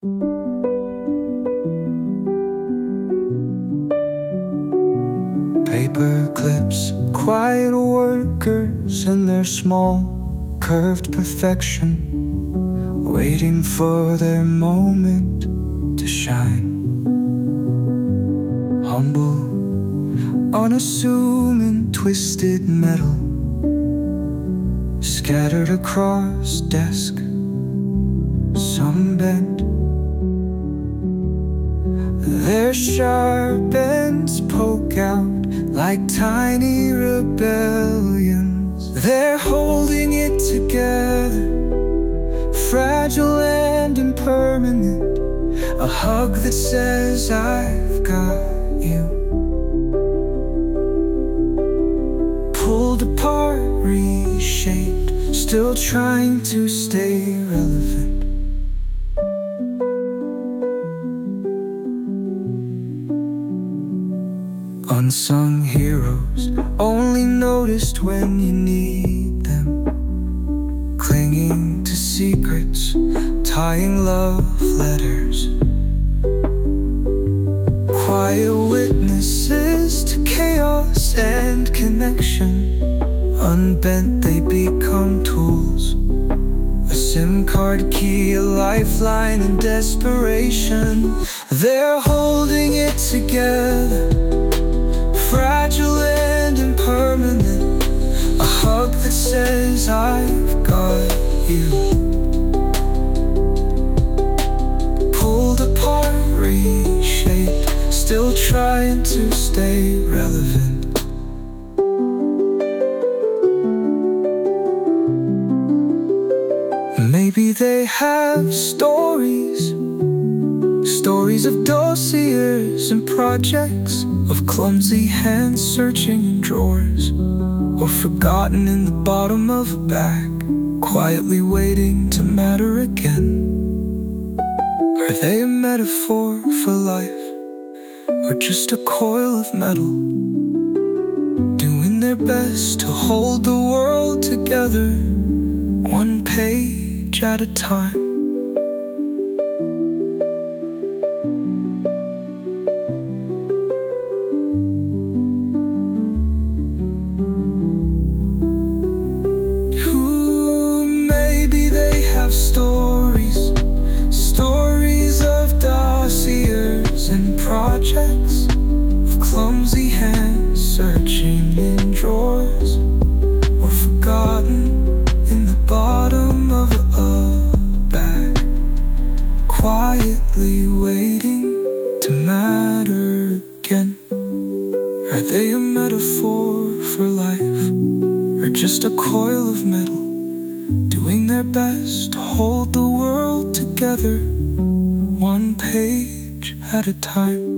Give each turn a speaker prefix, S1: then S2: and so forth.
S1: Paper clips, quiet workers in their small, curved perfection, waiting for their moment to shine. Humble, unassuming, twisted metal scattered across desk, some bent. Their sharp ends poke out like tiny rebellions. They're holding it together, fragile and impermanent. A hug that says, I've got you. Pulled apart, reshaped, still trying to stay relevant. Unsung heroes, only noticed when you need them, clinging to secrets, tying love letters. Quiet witnesses to chaos and connection. Unbent they become tools, a SIM card key, a lifeline in desperation. They're holding it together, fragile and impermanent. A hug that says, I've got you. Pulled apart, reshaped, still trying to stay relevant. Maybe they have stories, stories of dossiers and projects, of clumsy hands searching in drawers, or forgotten in the bottom of a bag, quietly waiting to matter again. Are they a metaphor for life, or just a coil of metal, doing their best to hold the world together, one page at a time? Stories, stories of dossiers and projects, of clumsy hands searching in drawers, or forgotten in the bottom of a bag, quietly waiting to matter again. Are they a metaphor for life, or just a coil of metal, doing their best to hold the world together, one page at a time?